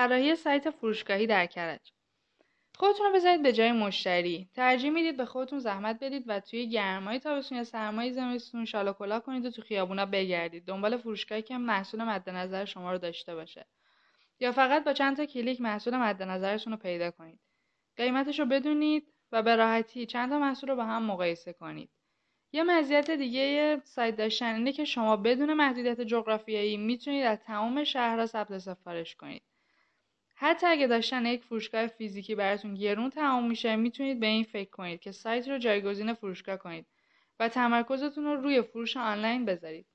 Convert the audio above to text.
طراحی سایت فروشگاهی در کرج. خودتون رو بذارید به جای مشتری. ترجیح میدید به خودتون زحمت بدید و توی گرمای تابستون یا سرمای زمستون شال و کلاه کنید و تو خیابونا بگردید دنبال فروشگاهی که محصول مد نظر شما رو داشته باشه. یا فقط با چند تا کلیک محصول مد نظرتون رو پیدا کنید. قیمتش رو بدونید و به راحتی چند تا محصول رو با هم مقایسه کنید. یه مزیت دیگه سایت داشتن اینه که شما بدون محدودیت جغرافیایی میتونید از تمام شهرها ثبت سفارش کنید. حتی اگه داشتن یک فروشگاه فیزیکی براتون گرون تمام میشه، میتونید به این فکر کنید که سایت رو جایگزین فروشگاه کنید و تمرکزتون رو روی فروش آنلاین بذارید.